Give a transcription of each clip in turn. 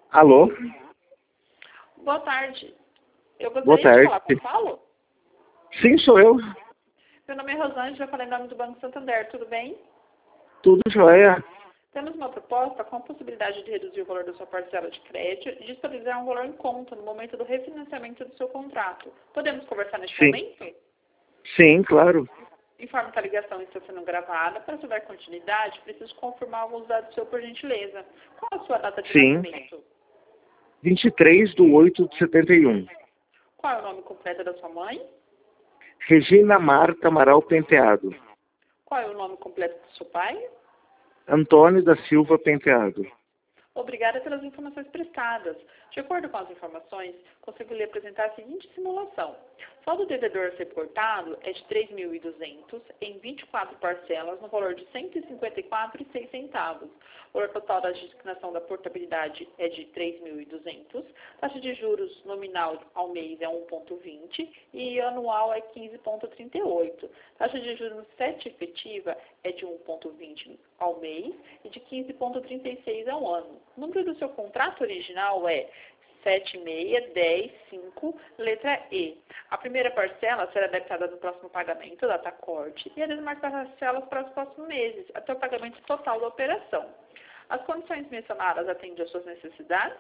Alô? Boa tarde. Eu Boa gostaria de falar tarde. com o Paulo. Sim, sou eu. Meu nome é Rosângela, falei em nome do Banco Santander, tudo bem? Tudo jóia. Temos uma proposta com a possibilidade de reduzir o valor da sua parcela de crédito e disponibilizar um valor em conta no momento do refinanciamento do seu contrato. Podemos conversar neste Sim. momento? Sim, claro. Informo que a ligação está sendo gravada. Para dar continuidade, preciso confirmar alguns dados seu, por gentileza. Qual a sua data de Sim. nascimento? 23/8/71. Qual é o nome completo da sua mãe? Regina Marta Amaral Penteado. Qual é o nome completo do seu pai? Antônio da Silva Penteado. Obrigada pelas informações prestadas. De acordo com as informações, consigo lhe apresentar a seguinte simulação. O saldo devedor a ser cortado é de 3.200 em 24 parcelas no valor de R$ 154,06. O valor total da designação da portabilidade é de 3.200. Taxa de juros nominal ao mês é 1,20 e anual é 15,38. Taxa de juros CET efetiva é de 1,20 ao mês e de 15,36 ao ano. O número do seu contrato original é 76105, letra E. A primeira parcela será debitada no próximo pagamento, data corte, e as demais parcelas para os próximos meses, até o pagamento total da operação. As condições mencionadas atendem às suas necessidades?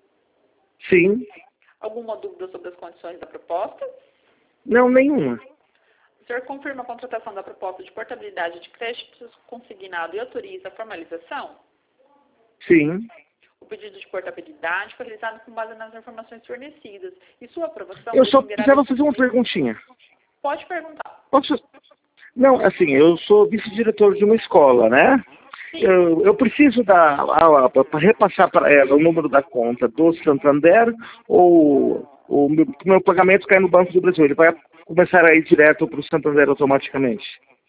Sim. Alguma dúvida sobre as condições da proposta? Não, nenhuma. O senhor confirma a contratação da proposta de portabilidade de créditos consignado e autoriza a formalização? Sim. O pedido de portabilidade foi realizado com base nas informações fornecidas e sua aprovação Eu só dependerá precisava fazer uma perguntinha. Pode perguntar. Posso? Não, assim, eu sou vice-diretor de uma escola, né? Sim. Eu preciso para repassar para ela o número da conta do Santander ou o meu pagamento cai no Banco do Brasil? Ele vai começar a ir direto para o Santander automaticamente?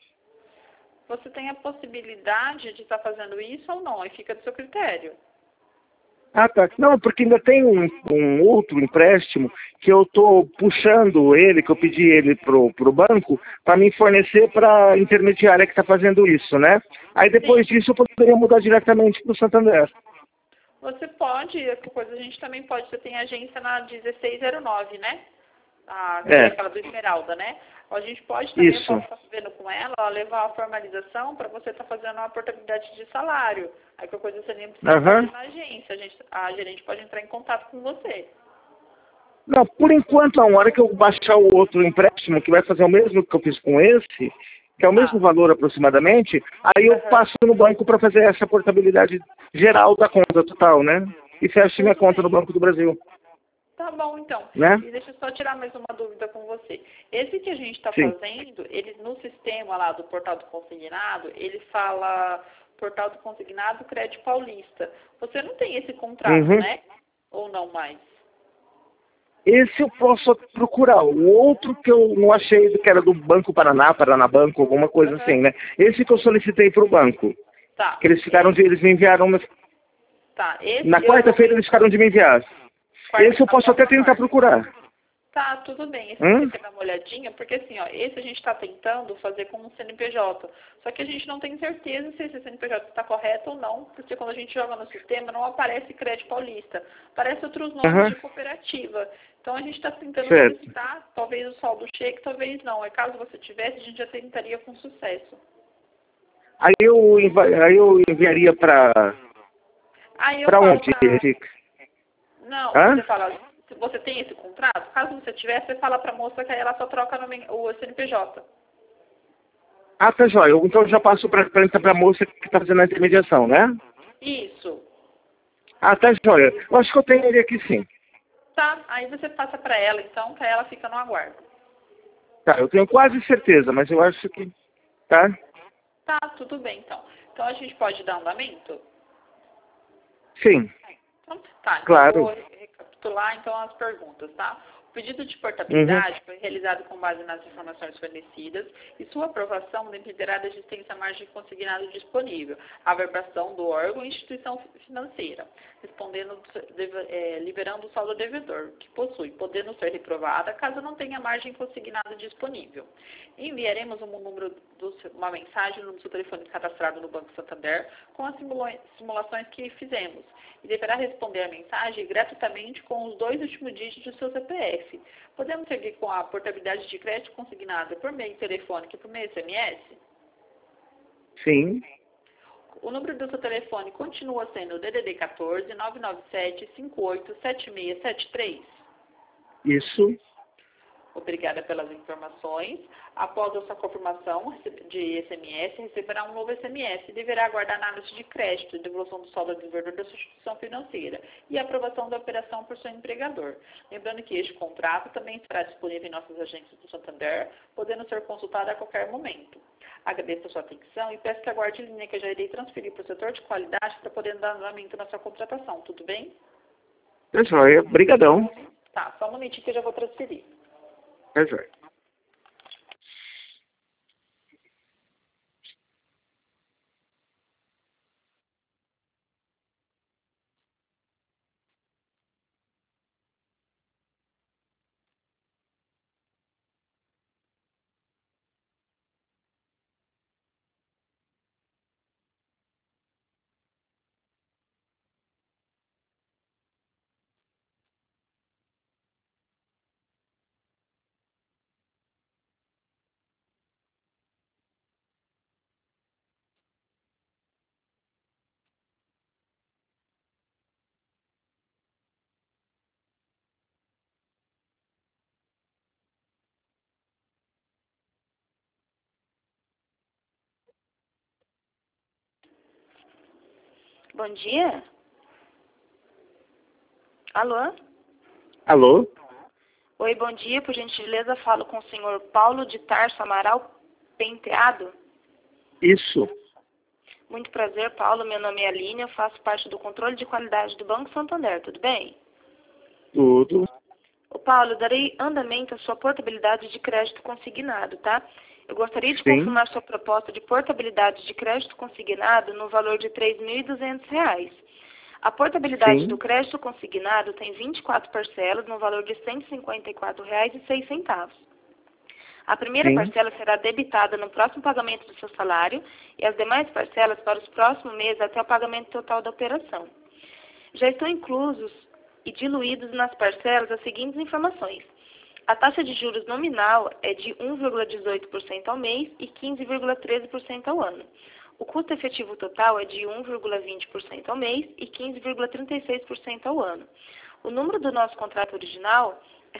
Você tem a possibilidade de estar fazendo isso ou não, aí fica do seu critério. Ah, tá. Não, porque ainda tem um outro empréstimo que eu estou puxando ele, que eu pedi ele pro banco, para me fornecer para a intermediária que está fazendo isso, né? Aí depois disso eu poderia mudar diretamente para o Santander. Você pode, a gente também pode, você tem agência na 1609, né? Que é aquela do Esmeralda, né? A gente pode também, eu posso estar vendo com ela, levar a formalização para você estar fazendo uma portabilidade de salário. Aí qualquer coisa você nem precisa fazer na agência. A gerente pode entrar em contato com você. Não, por enquanto, a hora que eu baixar o outro empréstimo, que vai fazer o mesmo que eu fiz com esse, que é o mesmo valor aproximadamente, aí eu passo no banco para fazer essa portabilidade geral da conta total, né? E fecho minha conta no Banco do Brasil. Tá bom, então. Né? E deixa eu só tirar mais uma dúvida com você. Esse que a gente está fazendo, ele no sistema lá do Portal do Consignado, ele fala Portal do Consignado Crédito Paulista. Você não tem esse contrato, né? Ou não mais? Esse eu posso procurar. O outro que eu não achei, que era do Banco Paraná, Paranabanco, alguma coisa assim, né? Esse que eu solicitei para o banco. Tá. Que eles me enviaram... Na quarta-feira eles ficaram de me enviar. Esse eu posso até tentar procurar. Tá, tudo bem. Esse você quer dar uma olhadinha, porque assim, ó, esse a gente está tentando fazer como um CNPJ. Só que a gente não tem certeza se esse CNPJ está correto ou não, porque quando a gente joga no sistema não aparece Crédito Paulista. Aparece outros nomes de cooperativa. Então a gente está tentando solicitar, talvez o saldo chegue, talvez não. Aí caso você tivesse, a gente já tentaria com sucesso. Aí eu enviaria para... Para onde? Não, você fala, se você tem esse contrato, caso você tivesse, você fala para a moça que aí ela só troca o CNPJ. Ah, tá jóia. Então eu já passo para a moça que está fazendo a intermediação, né? Isso. Ah, tá jóia. Eu acho que eu tenho ele aqui sim. Tá, aí você passa para ela então, que aí ela fica no aguardo. Tá, eu tenho quase certeza, mas eu acho que... Tá? Tá, tudo bem então. Então a gente pode dar andamento? Sim. Então, tá, então claro. eu vou recapitular então as perguntas, tá? O pedido de Uhum. portabilidade foi realizado com base nas informações fornecidas e sua aprovação dependerá da existência da margem consignada disponível, a verbação do órgão e instituição financeira, liberando o saldo devedor, que possui, podendo ser reprovada caso não tenha margem consignada disponível. Enviaremos uma mensagem no seu telefone cadastrado no Banco Santander com as simulações que fizemos e deverá responder a mensagem gratuitamente com os 2 últimos dígitos do seu CPF. Podemos seguir com a portabilidade de crédito consignada por meio telefônico e por meio SMS? Sim. O número do seu telefone continua sendo o DDD 14 997 58 7673. Isso. Obrigada pelas informações. Após a sua confirmação de SMS, receberá um novo SMS e deverá aguardar análise de crédito, devolução do saldo devedor da sua instituição financeira e aprovação da operação por seu empregador. Lembrando que este contrato também estará disponível em nossas agências do Santander, podendo ser consultado a qualquer momento. Agradeço a sua atenção e peço que aguarde em linha que eu já irei transferir para o setor de qualidade para poder dar andamento na sua contratação. Tudo bem? É jóia. Obrigadão. Tá, só um momentinho que eu já vou transferir. É jóia. Bom dia. Alô? Alô? Oi, bom dia. Por gentileza, falo com o senhor Paulo de Tarso Amaral Penteado. Isso. Muito prazer, Paulo. Meu nome é Aline. Eu faço parte do controle de qualidade do Banco Santander. Tudo bem? Tudo. Ô, Paulo, eu darei andamento à sua portabilidade de crédito consignado, tá? Eu gostaria de Sim. confirmar sua proposta de portabilidade de crédito consignado no valor de R$ 3.200. A portabilidade Sim. do crédito consignado tem 24 parcelas no valor de R$ 154,06. A primeira Sim. parcela será debitada no próximo pagamento do seu salário e as demais parcelas para os próximos meses até o pagamento total da operação. Já estão inclusos e diluídos nas parcelas as seguintes informações. A taxa de juros nominal é de 1,18% ao mês e 15,13% ao ano. O custo efetivo total é de 1,20% ao mês e 15,36% ao ano. O número do nosso contrato original é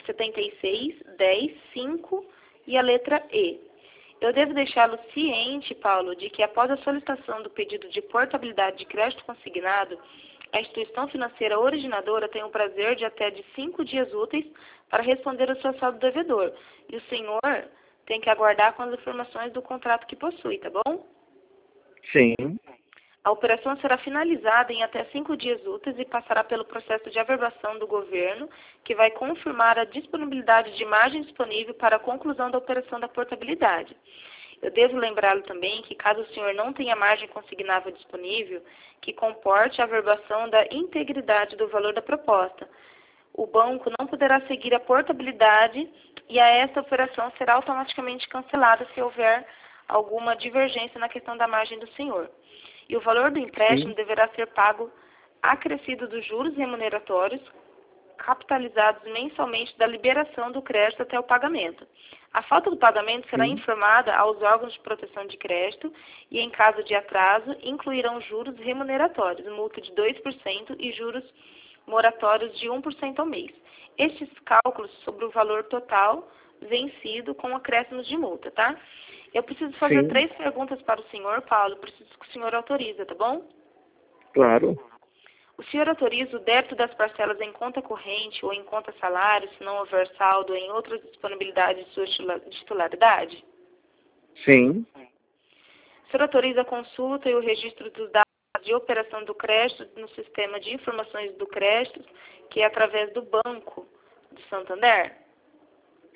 76-10-5 e a letra E. Eu devo deixá-lo ciente, Paulo, de que após a solicitação do pedido de portabilidade de crédito consignado, a instituição financeira originadora tem o prazer de até de 5 dias úteis para responder ao seu saldo devedor. E o senhor tem que aguardar com as informações do contrato que possui, tá bom? Sim. A operação será finalizada em até 5 dias úteis e passará pelo processo de averbação do governo, que vai confirmar a disponibilidade de margem disponível para a conclusão da operação da portabilidade. Eu devo lembrá-lo também que, caso o senhor não tenha margem consignável disponível, que comporte a averbação da integridade do valor da proposta, o banco não poderá seguir a portabilidade e a esta operação será automaticamente cancelada se houver alguma divergência na questão da margem do senhor. E o valor do empréstimo Sim. deverá ser pago acrescido dos juros remuneratórios capitalizados mensalmente da liberação do crédito até o pagamento. A falta do pagamento será Sim. informada aos órgãos de proteção de crédito e, em caso de atraso, incluirão juros remuneratórios, multa de 2% e juros moratórios de 1% ao mês. Estes cálculos sobre o valor total vencido com acréscimos de multa, tá? Eu preciso fazer Sim. 3 perguntas para o senhor, Paulo. Preciso que o senhor autoriza, tá bom? Claro. O senhor autoriza o débito das parcelas em conta corrente ou em conta salário, se não houver saldo em outras disponibilidades de sua titularidade? Sim. O senhor autoriza a consulta e o registro dos dados de operação do crédito no sistema de informações do crédito, que é através do Banco de Santander?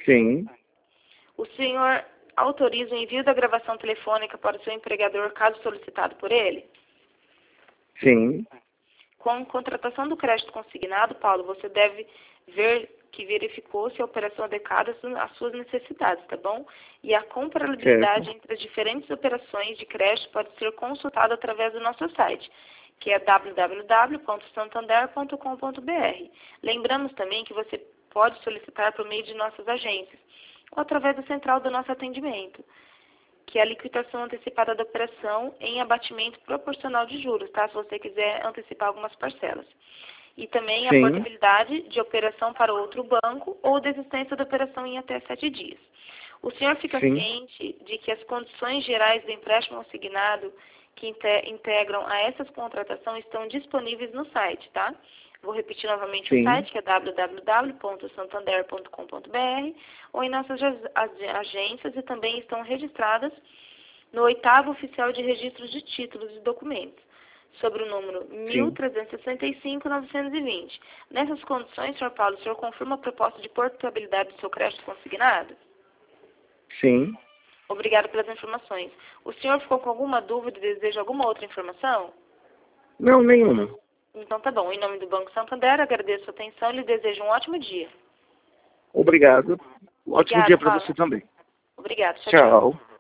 Sim, O senhor autoriza o envio da gravação telefônica para o seu empregador, caso solicitado por ele? sim, Com a contratação do crédito consignado, Paulo, você deve ver que verificou se a operação adequada às suas necessidades, tá bom? E a comparabilidade entre as diferentes operações de crédito pode ser consultada através do nosso site, que é www.santander.com.br. Lembramos também que você pode solicitar por meio de nossas agências ou através da central do nosso atendimento, que é a liquidação antecipada da operação em abatimento proporcional de juros, tá? Se você quiser antecipar algumas parcelas. E também a sim, portabilidade de operação para outro banco ou desistência da operação em até 7 dias. O senhor fica sim, ciente de que as condições gerais do empréstimo assignado que integram a essas contratações estão disponíveis no site, tá? Vou repetir novamente o sim, site, que é www.santander.com.br, ou em nossas agências, e também estão registradas no 8º Oficial de Registros de Títulos e Documentos, sobre o número sim, 1365-920. Nessas condições, Sr. Paulo, o senhor confirma a proposta de portabilidade do seu crédito consignado? sim. Obrigado pelas informações. O senhor ficou com alguma dúvida e deseja alguma outra informação? Não, nenhuma. Então tá bom. Em nome do Banco Santander, agradeço a atenção e lhe desejo um ótimo dia. Obrigado. Ótimo Obrigado, dia para Paulo. você também. Obrigado. Tchau, tchau. Tchau.